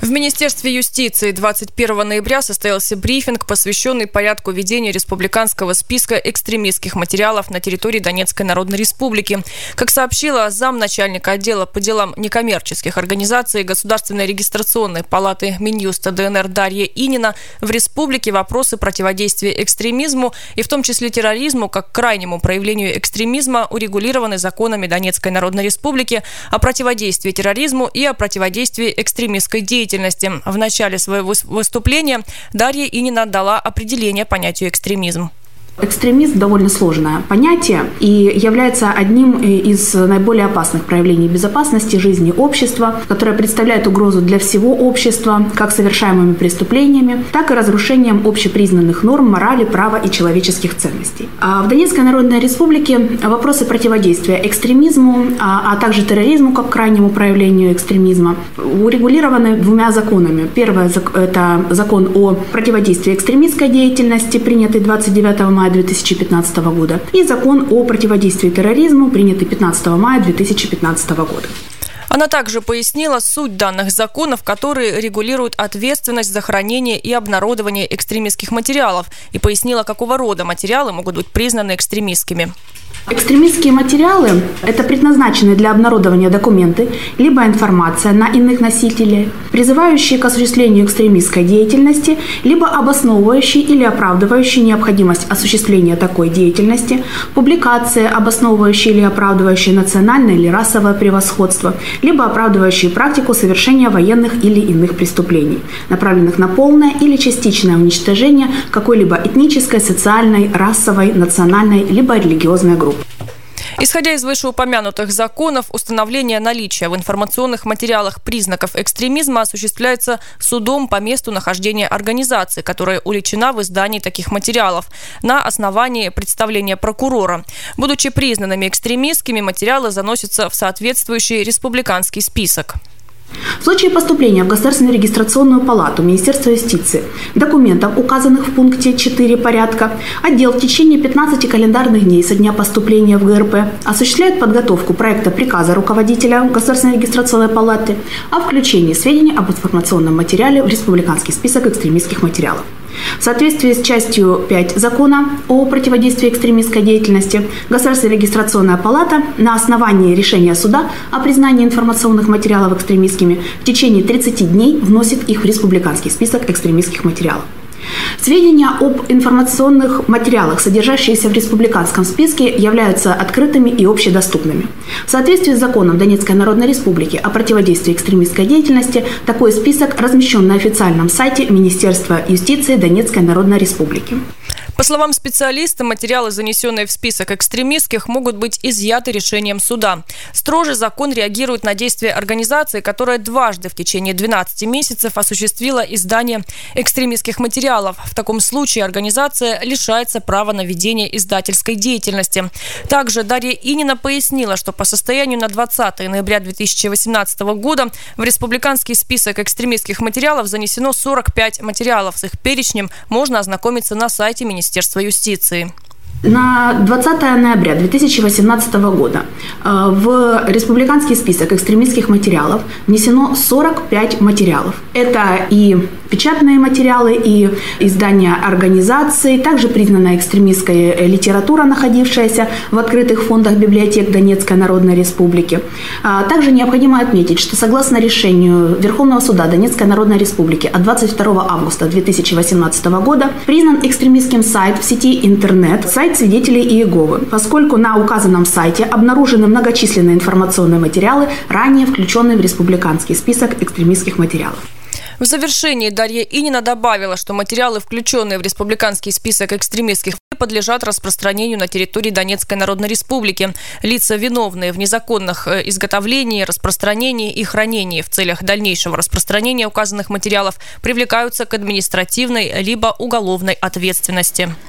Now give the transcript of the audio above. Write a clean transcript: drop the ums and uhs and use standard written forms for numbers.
В Министерстве юстиции 21 ноября состоялся брифинг, посвященный порядку ведения республиканского списка экстремистских материалов на территории Донецкой Народной Республики. Как сообщила замначальника отдела по делам некоммерческих организаций Государственной регистрационной палаты Минюста ДНР Дарья Инина, в республике вопросы противодействия экстремизму и в том числе терроризму как крайнему проявлению экстремизма урегулированы законами Донецкой Народной Республики о противодействии терроризму и о противодействии экстремистской деятельности. В начале своего выступления Дарья Инина дала определение понятию экстремизм. Экстремизм – довольно сложное понятие и является одним из наиболее опасных проявлений безопасности жизни общества, которое представляет угрозу для всего общества, как совершаемыми преступлениями, так и разрушением общепризнанных норм морали, права и человеческих ценностей. В Донецкой Народной Республике вопросы противодействия экстремизму, а также терроризму как крайнему проявлению экстремизма урегулированы двумя законами. Первый – это закон о противодействии экстремистской деятельности, принятый 29 мая 2015 года, и закон о противодействии терроризму, принятый 15 мая 2015 года. Она также пояснила суть данных законов, которые регулируют ответственность за хранение и обнародование экстремистских материалов, и пояснила, какого рода материалы могут быть признаны экстремистскими. Экстремистские материалы – это предназначенные для обнародования документы, либо информация на иных носителей, призывающие к осуществлению экстремистской деятельности, либо обосновывающие или оправдывающие необходимость осуществления такой деятельности, публикации, обосновывающие или оправдывающие национальное или расовое превосходство, либо оправдывающие практику совершения военных или иных преступлений, направленных на полное или частичное уничтожение какой-либо этнической, социальной, расовой, национальной, либо религиозной группы. Исходя из вышеупомянутых законов, установление наличия в информационных материалах признаков экстремизма осуществляется судом по месту нахождения организации, которая уличена в издании таких материалов, на основании представления прокурора. Будучи признанными экстремистскими, материалы заносятся в соответствующий республиканский список. В случае поступления в Государственную регистрационную палату Министерства юстиции документов, указанных в пункте 4 порядка, отдел в течение 15 календарных дней со дня поступления в ГРП осуществляет подготовку проекта приказа руководителя Государственной регистрационной палаты о включении сведений об информационном материале в республиканский список экстремистских материалов. В соответствии с частью 5 закона о противодействии экстремистской деятельности, Государственная регистрационная палата на основании решения суда о признании информационных материалов экстремистскими в течение 30 дней вносит их в республиканский список экстремистских материалов. Сведения об информационных материалах, содержащиеся в республиканском списке, являются открытыми и общедоступными. В соответствии с законом Донецкой Народной Республики о противодействии экстремистской деятельности, такой список размещен на официальном сайте Министерства юстиции Донецкой Народной Республики. По словам специалиста, материалы, занесенные в список экстремистских, могут быть изъяты решением суда. Строже закон реагирует на действия организации, которая дважды в течение 12 месяцев осуществила издание экстремистских материалов. В таком случае организация лишается права на ведение издательской деятельности. Также Дарья Инина пояснила, что по состоянию на 20 ноября 2018 года в республиканский список экстремистских материалов занесено 45 материалов. С их перечнем можно ознакомиться на сайте Министерства юстиции. На 20 ноября 2018 года в республиканский список экстремистских материалов внесено 45 материалов. Это и печатные материалы, и издания организаций, также признанная экстремистская литература, находившаяся в открытых фондах библиотек Донецкой Народной Республики. Также необходимо отметить, что согласно решению Верховного суда Донецкой Народной Республики от 22 августа 2018 года признан экстремистским сайт в сети интернет, сайт свидетелей Иеговы, поскольку на указанном сайте обнаружены многочисленные информационные материалы, ранее включенные в республиканский список экстремистских материалов. В завершении Дарья Инина добавила, что материалы, включенные в республиканский список экстремистских, подлежат распространению на территории Донецкой Народной Республики. Лица, виновные в незаконных изготовлении, распространении и хранении в целях дальнейшего распространения указанных материалов, привлекаются к административной либо уголовной ответственности.